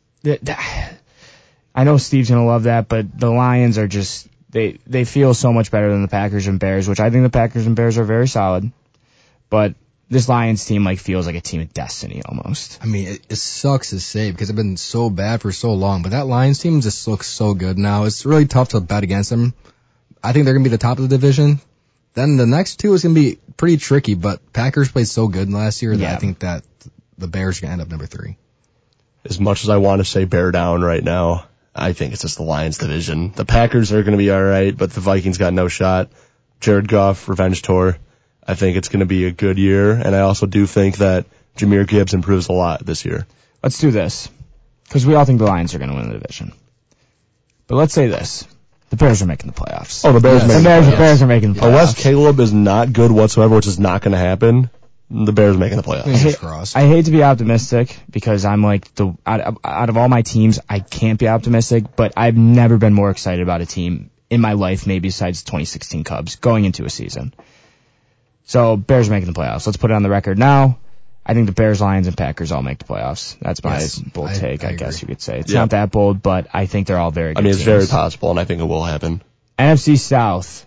know Steve's going to love that, but the Lions are just, they feel so much better than the Packers and Bears, which I think the Packers and Bears are very solid. But this Lions team feels like a team of destiny almost. I mean, it sucks to say because they've been so bad for so long, but that Lions team just looks so good now. It's really tough to bet against them. I think they're going to be the top of the division. Then the next two is going to be pretty tricky, but Packers played so good last year that I think that the Bears are going to end up number 3. As much as I want to say bear down right now, I think it's just the Lions division. The Packers are going to be all right, but the Vikings got no shot. Jared Goff, revenge tour. I think it's going to be a good year, and I also do think that Jahmyr Gibbs improves a lot this year. Let's do this, because we all think the Lions are going to win the division. But let's say this. The Bears are making the playoffs. Oh, the Bears Bears are making the playoffs. Unless Caleb is not good whatsoever, which is not going to happen, the Bears are making the playoffs. I hate to be optimistic because I'm like out of all my teams, I can't be optimistic, but I've never been more excited about a team in my life, maybe besides 2016 Cubs, going into a season. So Bears are making the playoffs. Let's put it on the record now. I think the Bears, Lions, and Packers all make the playoffs. That's my bold take, I guess you could say. It's not that bold, but I think they're all very good it's teams. very possible, and I think it will happen. NFC South,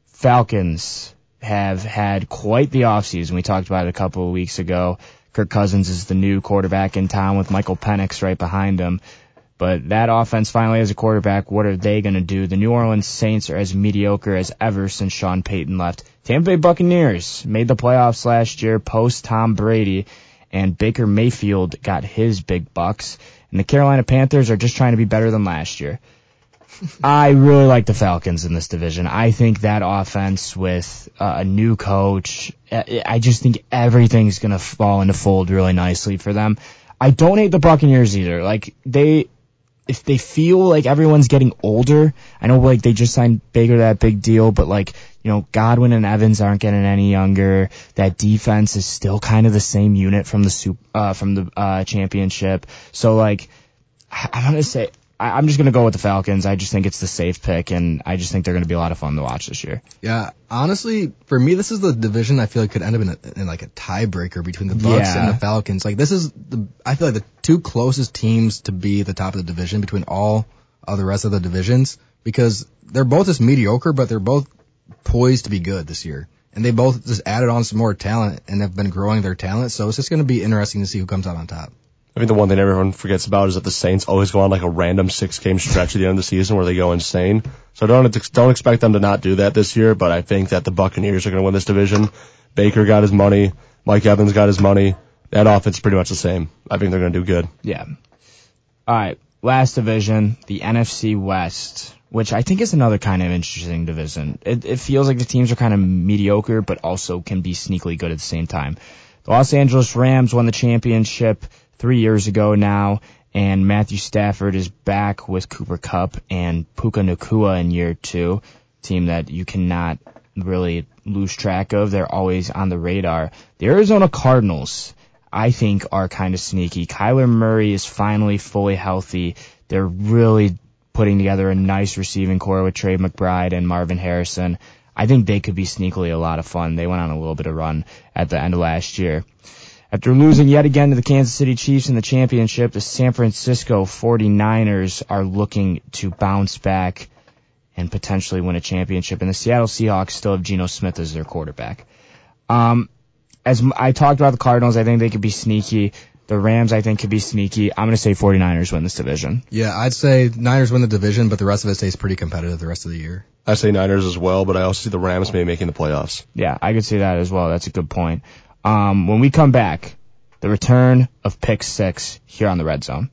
Falcons have had quite the offseason. We talked about it a couple of weeks ago. Kirk Cousins is the new quarterback in town with Michael Penix right behind him. But that offense finally has a quarterback. What are they going to do? The New Orleans Saints are as mediocre as ever since Sean Payton left. Tampa Bay Buccaneers made the playoffs last year post Tom Brady, and Baker Mayfield got his big bucks. And the Carolina Panthers are just trying to be better than last year. I really like the Falcons in this division. I think that offense with a new coach, I just think everything's going to fall into fold really nicely for them. I don't hate the Buccaneers either. Like, if they feel like everyone's getting older, I know like they just signed Baker that big deal, but like, you know, Godwin and Evans aren't getting any younger. That defense is still kind of the same unit from the championship. So like, I'm just going to go with the Falcons. I just think it's the safe pick, and I just think they're going to be a lot of fun to watch this year. Yeah, honestly, for me, this is the division I feel like could end up in like a tiebreaker between the Bucs and the Falcons. Like, I feel like the two closest teams to be the top of the division between all of the rest of the divisions, because they're both just mediocre, but they're both poised to be good this year. And they both just added on some more talent and have been growing their talent, so it's just going to be interesting to see who comes out on top. I think the one thing everyone forgets about is that the Saints always go on like a random 6-game stretch at the end of the season where they go insane. So don't expect them to not do that this year, but I think that the Buccaneers are going to win this division. Baker got his money. Mike Evans got his money. That offense is pretty much the same. I think they're going to do good. Yeah. All right. Last division, the NFC West, which I think is another kind of interesting division. It feels like the teams are kind of mediocre, but also can be sneakily good at the same time. The Los Angeles Rams won the championship 3 years ago now, and Matthew Stafford is back with Cooper Kupp and Puka Nacua in year 2, team that you cannot really lose track of. They're always on the radar. The Arizona Cardinals, I think, are kind of sneaky. Kyler Murray is finally fully healthy. They're really putting together a nice receiving core with Trey McBride and Marvin Harrison. I think they could be sneakily a lot of fun. They went on a little bit of run at the end of last year. After losing yet again to the Kansas City Chiefs in the championship, the San Francisco 49ers are looking to bounce back and potentially win a championship. And the Seattle Seahawks still have Geno Smith as their quarterback. As I talked about the Cardinals, I think they could be sneaky. The Rams, I think, could be sneaky. I'm going to say 49ers win this division. Yeah, I'd say Niners win the division, but the rest of it stays pretty competitive the rest of the year. I say Niners as well, but I also see the Rams maybe making the playoffs. Yeah, I could see that as well. That's a good point. When we come back, the return of Pick 6 here on the Red Zone.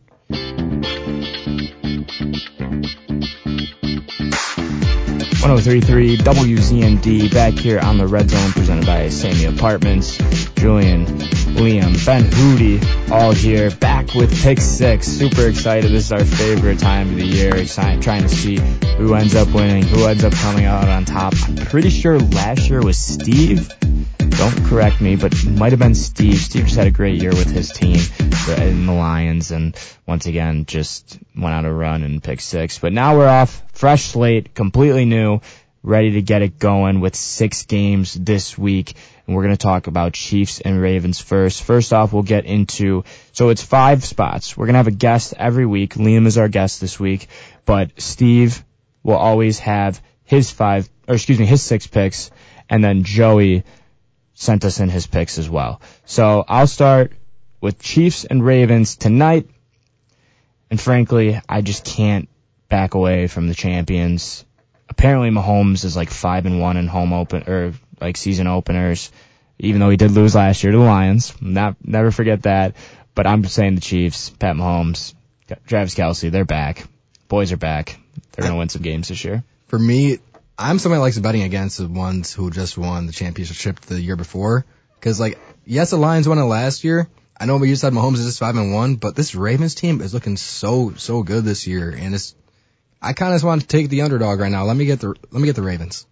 103.3 WZND back here on the Red Zone, presented by Sammy Apartments. Julian, Liam, Ben Hootie, all here, back with Pick 6. Super excited. This is our favorite time of the year. Trying to see who ends up winning, who ends up coming out on top. I'm pretty sure last year was Steve. Don't correct me, but it might have been Steve. Steve just had a great year with his team in the Lions, and once again just went on a run and picked 6. But now we're off, fresh slate, completely new, ready to get it going with 6 games this week. And we're going to talk about Chiefs and Ravens first. First off, we'll get into, so it's 5 spots. We're going to have a guest every week. Liam is our guest this week, but Steve will always have his 6 picks, and then Joey sent us in his picks as well. So I'll start with Chiefs and Ravens tonight. And frankly, I just can't back away from the champions. Apparently Mahomes is like 5-1 in home open or like season openers, even though he did lose last year to the Lions. Never forget that. But I'm saying the Chiefs, Pat Mahomes, Travis Kelce, they're back. boys are back. They're going to win some games this year. For me, I'm somebody that likes betting against the ones who just won the championship the year before. Because, like, yes, the Lions won it last year. I know we just said Mahomes is just 5-1, but this Ravens team is looking so good this year, and I kind of just want to take the underdog right now. Let me get the Ravens.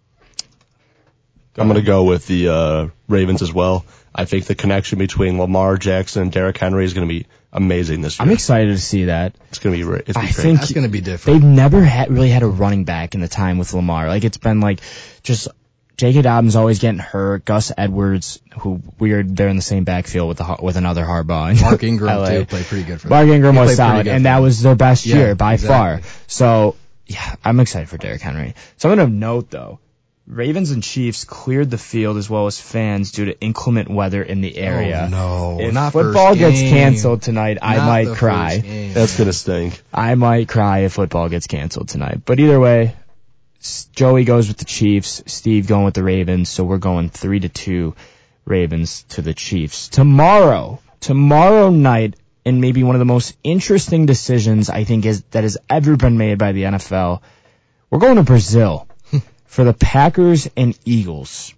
I'm going to go with the Ravens as well. I think the connection between Lamar Jackson and Derrick Henry is going to be amazing this year. I'm excited to see that. It's going to be great. I think that's going to be different. They've never really had a running back in the time with Lamar. Like, it's been like just J.K. Dobbins always getting hurt. Gus Edwards, who they're in the same backfield with another Harbaugh. Mark Ingram too played pretty good for them. Mark Ingram was solid, and that was their best year by far. So yeah, I'm excited for Derrick Henry. So I'm going to note though, Ravens and Chiefs cleared the field as well as fans due to inclement weather in the area. Oh, no. If not football gets game. canceled tonight, I might cry. That's going to stink. I might cry if football gets canceled tonight. But either way, Joey goes with the Chiefs, Steve going with the Ravens, so we're going 3-2 Ravens to the Chiefs. Tomorrow night, and maybe one of the most interesting decisions I think that has ever been made by the NFL, we're going to Brazil. For the Packers and Eagles.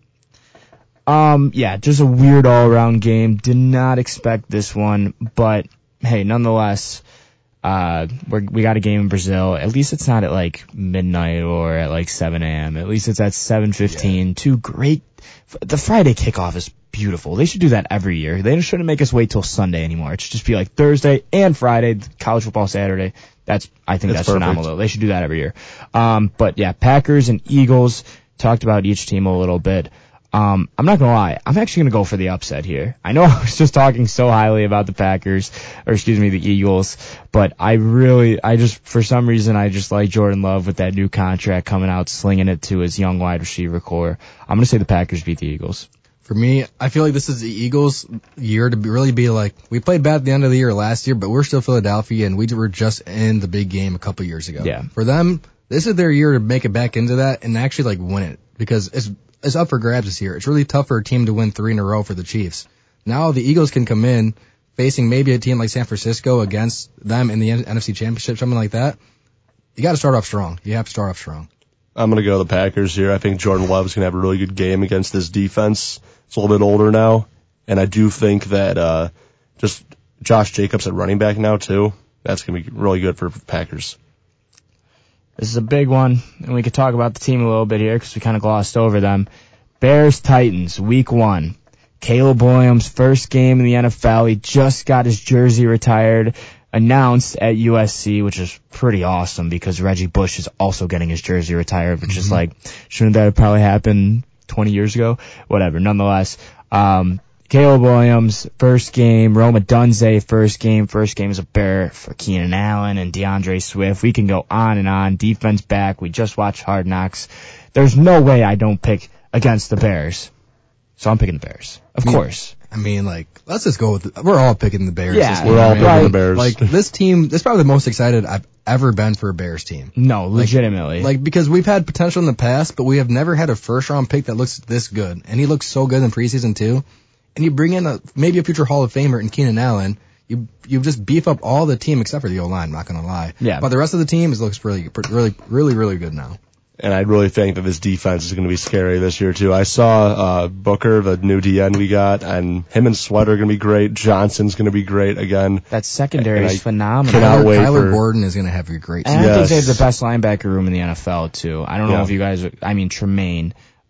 Just a weird all-around game. Did not expect this one, but hey, nonetheless, we got a game in Brazil. At least it's not at like midnight or at like 7 a.m. At least it's at 7:15. Yeah. Two great. The Friday kickoff is beautiful. They should do that every year. They shouldn't make us wait till Sunday anymore. It should just be like Thursday and Friday, college football Saturday. I think that's phenomenal. They should do that every year. But yeah, Packers and Eagles, talked about each team a little bit. I'm not gonna lie, I'm actually gonna go for the upset here. I know I was just talking so highly about the Eagles, but for some reason, I just like Jordan Love with that new contract coming out, slinging it to his young wide receiver core. I'm gonna say the Packers beat the Eagles. For me, I feel like this is the Eagles' year to really be like, we played bad at the end of the year last year, but we're still Philadelphia, and we were just in the big game a couple years ago. Yeah. For them, this is their year to make it back into that and actually like win it, because it's up for grabs this year. It's really tough for a team to win 3 in a row for the Chiefs. Now the Eagles can come in facing maybe a team like San Francisco against them in the NFC Championship, something like that. You got to start off strong. You have to start off strong. I'm going to go the Packers here. I think Jordan Love's going to have a really good game against this defense. It's a little bit older now, and I do think that just Josh Jacobs at running back now too. That's going to be really good for the Packers. This is a big one, and we could talk about the team a little bit here because we kind of glossed over them. Bears-Titans, Week 1. Caleb Williams' first game in the NFL. He just got his jersey announced at USC, which is pretty awesome because Reggie Bush is also getting his jersey retired, which is like, shouldn't that have probably happened 20 years ago? Whatever. Nonetheless, Caleb Williams, first game. Rome Odunze, first game. First game is a Bear for Keenan Allen and DeAndre Swift. We can go on and on. Defense back. We just watched Hard Knocks. There's no way I don't pick against the Bears. So I'm picking the Bears. Of course. I mean, like, let's just go with we're all picking the Bears. Yeah, we're all picking the Bears. Like, this team, this is probably the most excited I've ever been for a Bears team. No, legitimately. Like, because we've had potential in the past, but we have never had a first-round pick that looks this good. And he looks so good in preseason, too. And you bring in maybe a future Hall of Famer in Keenan Allen. You just beef up all the team except for the O-line, I'm not going to lie. Yeah. But the rest of the team looks really good now. And I really think that this defense is going to be scary this year, too. I saw Booker, the new DN we got, and him and Sweat are going to be great. Johnson's going to be great again. That secondary is phenomenal. Kyler Gordon is going to have a great season. And I think they have the best linebacker room in the NFL, too. I don't know if you guys, Tremaine.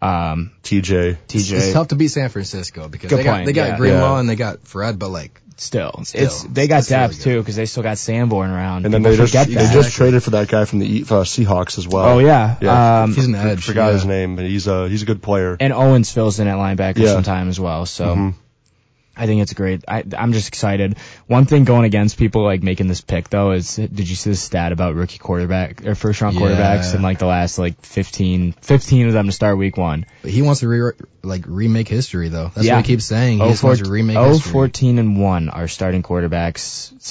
TJ. It's tough to beat San Francisco because they got Greenlaw and they got Fred, but like, they got depth too because they still got Sanborn around. And then they just traded for that guy from the Seahawks as well. Oh yeah. He's an edge. Forgot his name, but he's a good player. And Owens fills in at linebacker sometime as well. So I think it's great. I'm just excited. One thing going against people like making this pick though is, did you see the stat about rookie quarterback or first round quarterbacks in like the last like 15 of them to start week 1? But he wants to remake history though. That's what he keeps saying. He just wants to remake history. 14-1 are starting quarterbacks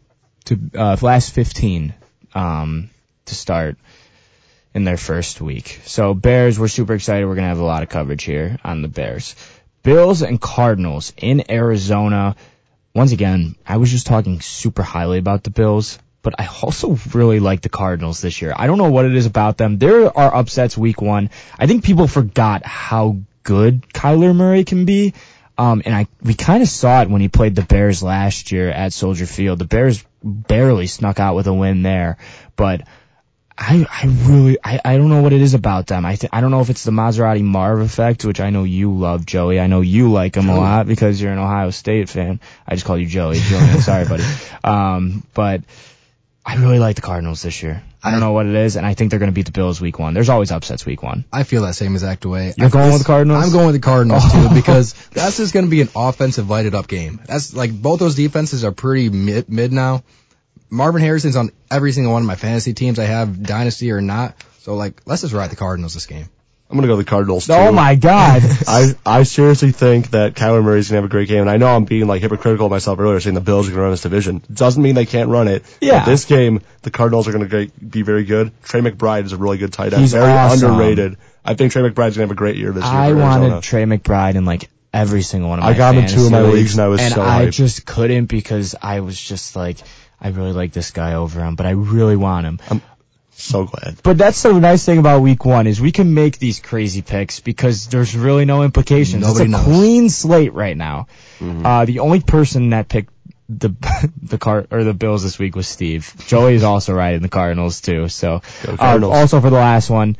last 15 to start in their first week. So Bears, we're super excited. We're gonna have a lot of coverage here on the Bears. Bills and Cardinals in Arizona. Once again, I was just talking super highly about the Bills, but I also really like the Cardinals this year. I don't know what it is about them. There are upsets week 1. I think people forgot how good Kyler Murray can be. We kind of saw it when he played the Bears last year at Soldier Field. The Bears barely snuck out with a win there, but I don't know what it is about them. I don't know if it's the Maserati Marv effect, which I know you love, Joey. I know you like him a lot because you're an Ohio State fan. I just call you Joey. Julian, sorry, buddy. But I really like the Cardinals this year. I don't know what it is, and I think they're going to beat the Bills week 1. There's always upsets week 1. I feel that same exact way. You're going with the Cardinals? I'm going with the Cardinals too, because that's just going to be an offensive lighted up game. That's like both those defenses are pretty mid now. Marvin Harrison's on every single one of my fantasy teams I have, dynasty or not. So like, let's just ride the Cardinals this game. I'm going to go the Cardinals, too. Oh, my God. I seriously think that Kyler Murray's going to have a great game. And I know I'm being like hypocritical of myself earlier saying the Bills are going to run this division. Doesn't mean they can't run it. Yeah. But this game, the Cardinals are going to be very good. Trey McBride is a really good tight end. He's very awesome. Underrated. I think Trey McBride's going to have a great year this year. I wanted Trey McBride in like every single one of my I got him in 2 of my leagues and I was so I hyped. just couldn't because I was just like, I really like this guy over him, but I really want him. I'm so glad. But that's the nice thing about week 1 is we can make these crazy picks because there's really no implications. Nobody it's a knows. clean slate right now. Mm-hmm. The only person that picked the Bills this week was Steve. Joey is also riding the Cardinals too. So also for the last one,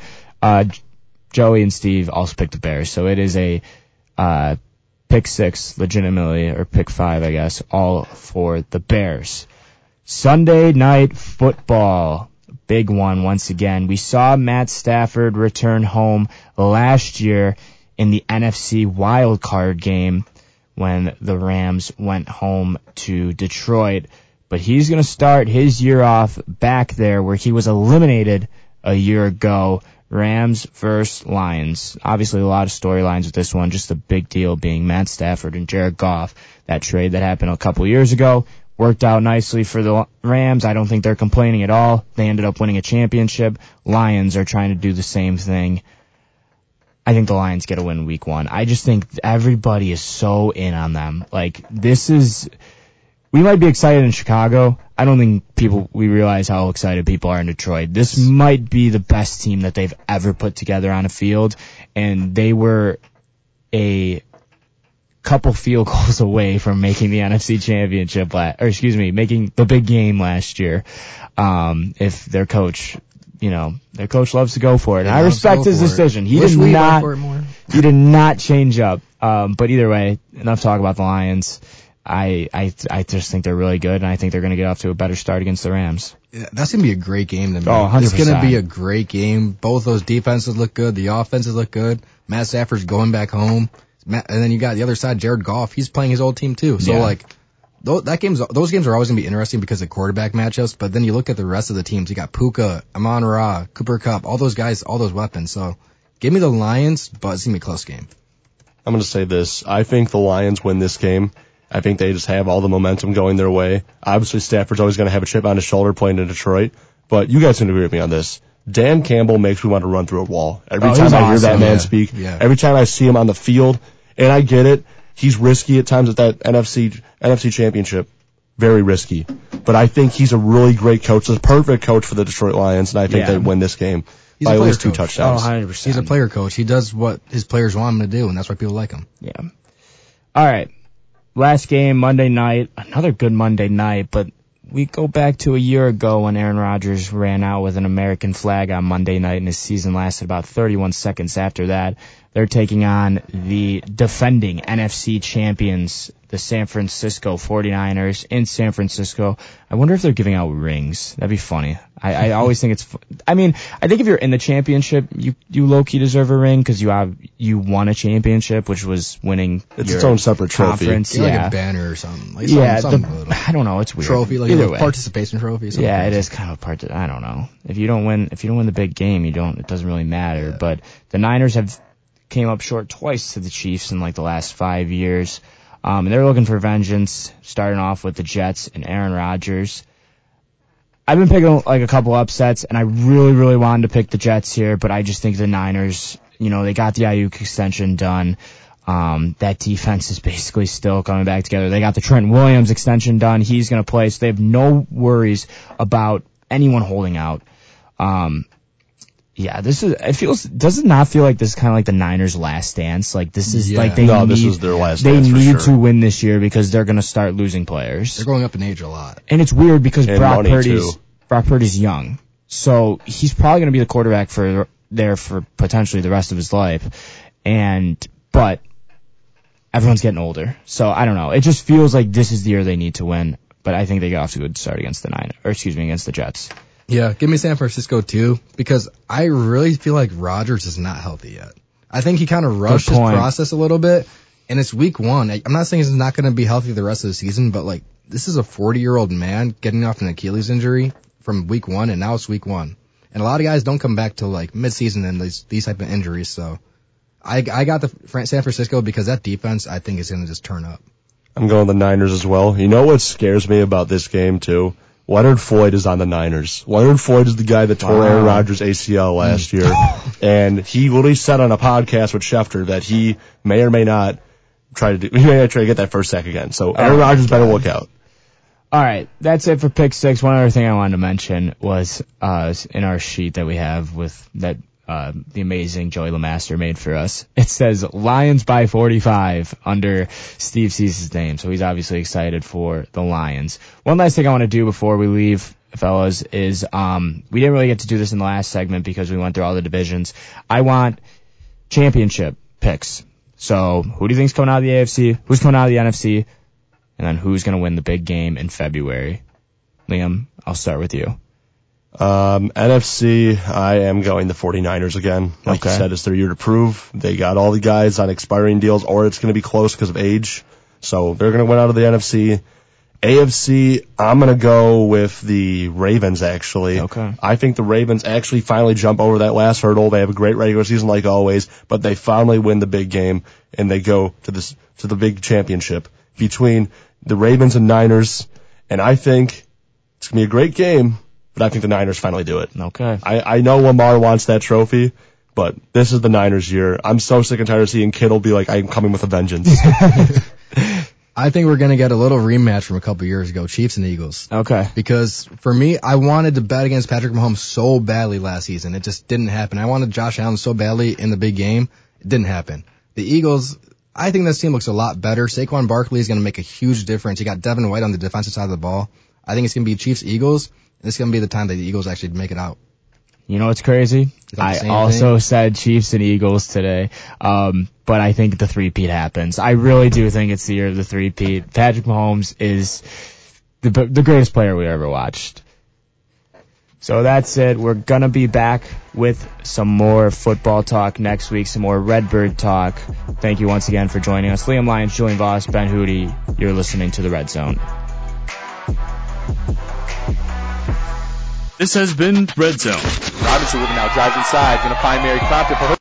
Joey and Steve also picked the Bears. So it is a pick 6 legitimately, or pick 5 I guess, all for the Bears. Sunday night football. Big one once again. We saw Matt Stafford return home last year in the NFC wildcard game when the Rams went home to Detroit. But he's going to start his year off back there where he was eliminated a year ago. Rams versus Lions. Obviously a lot of storylines with this one. Just the big deal being Matt Stafford and Jared Goff. That trade that happened a couple years ago. Worked out nicely for the Rams. I don't think they're complaining at all. They ended up winning a championship. Lions are trying to do the same thing. I think the Lions get a win week 1. I just think everybody is so in on them. Like, we might be excited in Chicago. I don't think we realize how excited people are in Detroit. This might be the best team that they've ever put together on a field, and they were a couple field goals away from making the NFC Championship, making the big game last year. If their coach loves to go for it. And I respect his decision. He did not change up. But either way, enough talk about the Lions. I just think they're really good, and I think they're going to get off to a better start against the Rams. Yeah, that's going to be a great game to me. Oh, 100%. It's going to be a great game. Both those defenses look good. The offenses look good. Matt Stafford's going back home. And then you got the other side, Jared Goff. He's playing his old team too. So those games are always going to be interesting because of quarterback matchups. But then you look at the rest of the teams. You got Puka, Amon-Ra, Cooper Kupp, all those guys, all those weapons. So give me the Lions, but it's going to be a close game. I'm going to say this. I think the Lions win this game. I think they just have all the momentum going their way. Obviously, Stafford's always going to have a chip on his shoulder playing in Detroit. But you guys can agree with me on this. Dan Campbell makes me want to run through a wall. Every time I hear that man speak, every time I see him on the field, and I get it, he's risky at times at that NFC Championship. Very risky. But I think he's a really great coach. He's a perfect coach for the Detroit Lions, and I think they win this game by at least 2 touchdowns. 100%. He's a player coach. He does what his players want him to do, and that's why people like him. Yeah. All right. Last game, Monday night. Another good Monday night, but we go back to a year ago when Aaron Rodgers ran out with an American flag on Monday night, and his season lasted about 31 seconds after that. They're taking on the defending NFC champions, the San Francisco 49ers in San Francisco. I wonder if they're giving out rings. That'd be funny. I always think I think if you're in the championship, you low-key deserve a ring because you won a championship, which was winning its own separate conference. trophy. Like a banner or something. Like something I don't know. It's weird. Trophy, like a participation trophy. Yeah, it is kind of a part. I don't know. If you don't win the big game, it doesn't really matter. Yeah. But the Niners came up short twice to the Chiefs in like the last 5 years. And they're looking for vengeance, starting off with the Jets and Aaron Rodgers. I've been picking like a couple upsets, and I really, really wanted to pick the Jets here, but I just think the Niners, they got the Ayuk extension done. That defense is basically still coming back together. They got the Trent Williams extension done. He's going to play, so they have no worries about anyone holding out. Yeah, does it not feel like this is kind of like the Niners' last dance? Like this is like this is their last they dance. They need to win this year because they're going to start losing players. They're going up in age a lot. And it's weird because Brock Purdy's young. So he's probably going to be the quarterback for potentially the rest of his life. But everyone's getting older. So I don't know. It just feels like this is the year they need to win. But I think they get off to a good start against against the Jets. Yeah, give me San Francisco too, because I really feel like Rodgers is not healthy yet. I think he kind of rushed his process a little bit, and it's week 1. I'm not saying he's not going to be healthy the rest of the season, but like this is a 40-year-old man getting off an Achilles injury from week 1, and now it's week 1. And a lot of guys don't come back till like mid-season in these type of injuries, so I got the San Francisco because that defense I think is going to just turn up. I'm going the Niners as well. You know what scares me about this game too? Leonard Floyd is on the Niners. Leonard Floyd is the guy that tore Aaron Rodgers' ACL last year. And he literally said on a podcast with Schefter that he may or may not try to get that first sack again. So Aaron Rodgers better look out. All right, that's it for Pick 6. One other thing I wanted to mention was in our sheet that we have with that the amazing Joey LeMaster made for us. It says Lions by 45 under Steve Cease's name, so he's obviously excited for the Lions. One last thing I want to do before we leave, fellas, is we didn't really get to do this in the last segment because we went through all the divisions. I want championship picks. So who do you think's coming out of the AFC? Who's coming out of the NFC? And then who's going to win the big game in February? Liam, I'll start with you. NFC, I am going the 49ers again. Like you said, it's their year to prove. They got all the guys on expiring deals, or it's going to be close because of age. So they're going to win out of the NFC. AFC, I'm going to go with the Ravens, actually. Okay. I think the Ravens actually finally jump over that last hurdle. They have a great regular season like always, but they finally win the big game, and they go to the big championship between the Ravens and Niners. And I think it's going to be a great game. But I think the Niners finally do it. Okay. I know Lamar wants that trophy, but this is the Niners' year. I'm so sick and tired of seeing Kittle be like, I'm coming with a vengeance. I think we're going to get a little rematch from a couple years ago, Chiefs and Eagles. Okay. Because for me, I wanted to bet against Patrick Mahomes so badly last season. It just didn't happen. I wanted Josh Allen so badly in the big game. It didn't happen. The Eagles, I think this team looks a lot better. Saquon Barkley is going to make a huge difference. You got Devin White on the defensive side of the ball. I think it's going to be Chiefs-Eagles. This is going to be the time that the Eagles actually make it out. You know what's crazy? I also said Chiefs and Eagles today, but I think the three-peat happens. I really do think it's the year of the three-peat. Patrick Mahomes is the greatest player we ever watched. So that's it. We're going to be back with some more football talk next week, some more Redbird talk. Thank you once again for joining us. Liam Lyons, Julian Voss, Ben Hootie. You're listening to The Red Zone. This has been Red Zone. Robinson with it now, drives inside, going to find Mary Crompton for her.